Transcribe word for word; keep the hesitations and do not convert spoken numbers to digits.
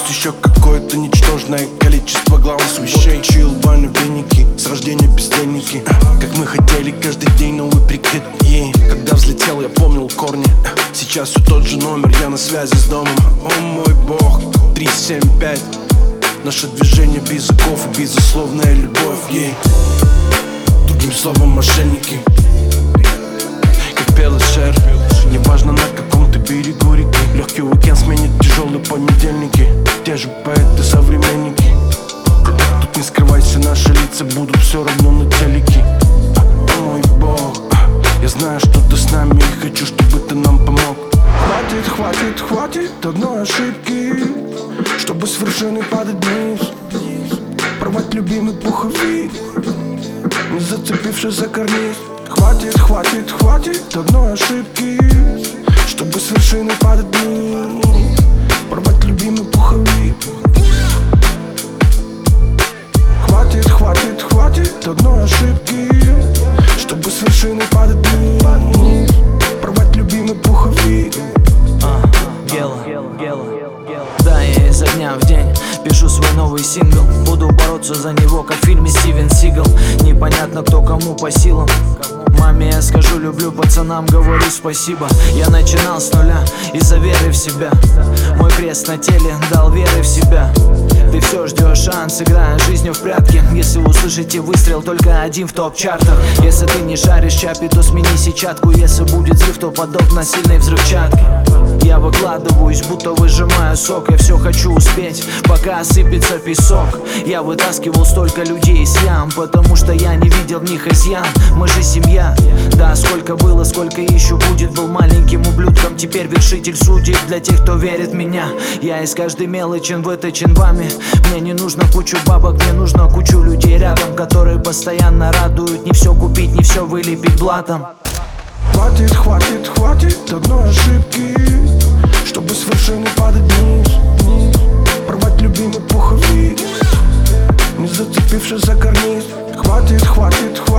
Есть еще какое-то ничтожное количество главных вещей. Чил, баня, веники, с рождения бездельники. Как мы хотели каждый день новый прикрыт, yeah. Когда взлетел, я помнил корни. Сейчас все тот же номер, я на связи с домом. О мой бог, три семь пять. Наше движение без оков и безусловная любовь, yeah. Другим словом, мошенники. Как пел Шер, неважно на каком ты берегу реки. Легкий уикенд сменит тяжелые понедельники. Те же поэты, современники. Тут не скрывайся, наши лица будут все равно на телеке. О мой бог, я знаю, что ты с нами и хочу, чтобы ты нам помог. Хватит, хватит, хватит одной ошибки, чтобы с вершины падать вниз. Порвать любимый пуховик, не зацепившись за карниз. Хватит, хватит, хватит одной ошибки, чтобы с вершины падать вниз. Порвать любимый пуховик. Хватит, хватит, хватит одной ошибки, чтобы с вершины падать вниз. Порвать любимый пуховик. А, Гела, да, я изо дня в день пишу свой новый сингл. Буду бороться за него, как в фильме Стивен Сигал. Непонятно, кто кому по силам. Маме я скажу люблю, пацанам говорю спасибо. Я начинал с нуля из-за веры в себя. Мой крест на теле дал веры в себя. Ты все ждешь шанс, играя жизнью в прятки. Если услышите выстрел, только один в топ-чартах. Если ты не шаришь чапи, то смени сетчатку. Если будет взрыв, то подобно сильной взрывчатке. Я выкладываюсь, будто выжимаю сок. Я все хочу успеть, пока осыпется песок. Я вытаскивал столько людей из ям, потому что я не видел в них изъян. Мы же семья, да, сколько было, сколько еще будет. Был маленьким ублюдком, теперь вершитель судеб. Для тех, кто верит в меня, я из каждой мелочи выточен вами. Мне не нужно кучу бабок, мне нужно кучу людей рядом, которые постоянно радуют. Не все купить, не все вылепить блатом. Хватит, хватит, хватит одной ошибки, чтобы с вершины падать вниз. Порвать любимый пуховик, не зацепившись за карниз. Хватит, хватит, хватит